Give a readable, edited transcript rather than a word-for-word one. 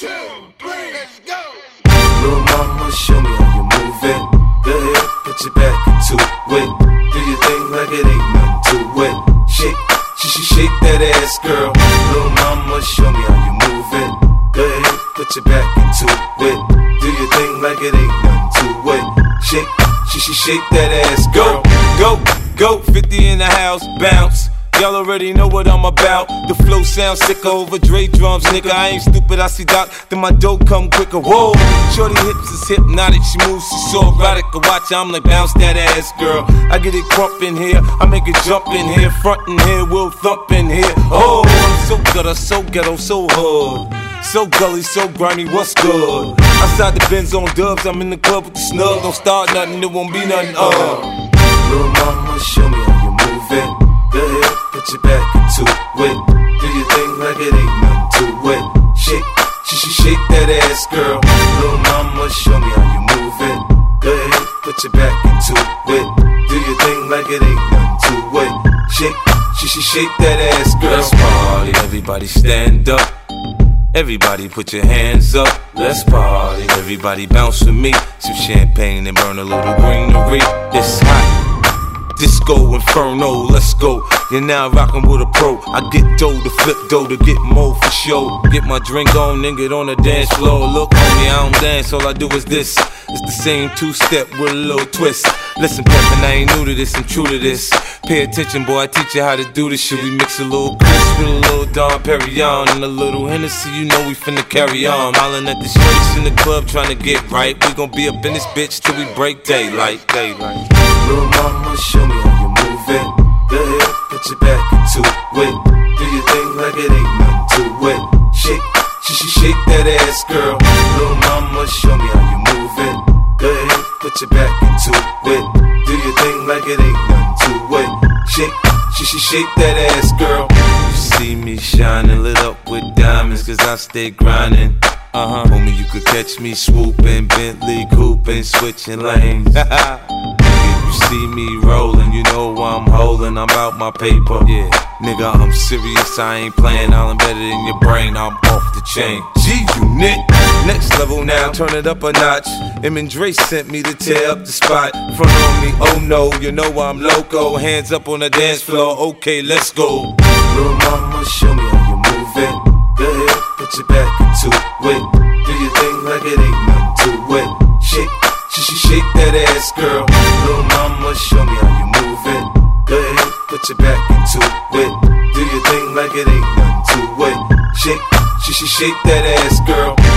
2, 3, let's go. Little mama, show me how you move it. Go ahead, put your back into it. Do your thing like it ain't nothing to it. Shake, shake that ass, girl. Little mama, show me how you move it. Go ahead, put your back into it. Do your thing like it ain't nothing to it. Shake, shake that ass, girl. Go, 50 in the house, bounce. Y'all already know what I'm about. The flow sounds sicker over Dre drums, nigga. I ain't stupid, I see Doc, then my dough come quicker. Whoa, shorty hips is hypnotic, she moves, she's so erotic. I watch her, I'm like, bounce that ass, girl. I get it crump in here, I make it jump in here, front in here, we'll thump in here. Oh, I'm so gutter, so ghetto, so hood. So gully, so grimy, what's good? Outside the Benz on dubs, I'm in the club with the snug. Don't start nothing, it won't be nothing, Little mama, show me how you move it. Go ahead, put your back into it. Do your thing like it ain't nothing to it. Shake, shake that ass, girl. Little mama, show me how you move it. Go ahead, put your back into it. Do your thing like it ain't nothing to it. Shake, shake that ass, girl. Let's party, everybody stand up. Everybody put your hands up, let's party. Everybody bounce with me, some champagne and burn a little greenery. It's hot, disco inferno, let's go. You're now rockin' with a pro. I get dough to flip dough to get more for show. Get my drink on and get on the dance floor. Look homie, I don't dance, all I do is this. It's the same two-step with a little twist. Listen, Peppin', I ain't new to this, I'm true to this. Pay attention, boy, I teach you how to do this shit. We mix a little Chris with a little Dom Perignon and a little Hennessy, you know we finna carry on. Hollin' at the shorties in the club trying to get right. We gon' be up in this bitch till we break daylight. Little mama, show me how you move it. Go ahead, put your back into it. Do your thing like it ain't nothing to it. Shake, shake that ass, girl. Little mama, show me how you move it. Go ahead, put your back into it. Do your thing like it ain't nothing to it. Shake, shake that ass, girl. You see me shining, lit up with diamonds, cause I stay grinding. Homie, you could catch me swooping, Bentley cooping, switching lanes. If you see me rolling, you know I'm holding, I'm out my paper. Yeah, nigga, I'm serious, I ain't playing, I'm better than your brain, I'm off the chain. G-Unit, next level now, turn it up a notch. Em and Dre sent me to tear up the spot. Front on me, oh no, you know I'm loco. Hands up on the dance floor, okay, let's go. Little mama, show me how you move it. Go ahead, put your back into it. Do your thing like it ain't nothing to it. Shake, shake that ass, girl. Little mama, show me how you move it. Go ahead, put your back into it. Do your thing like it ain't nothing to it. Shake, shake that ass, girl.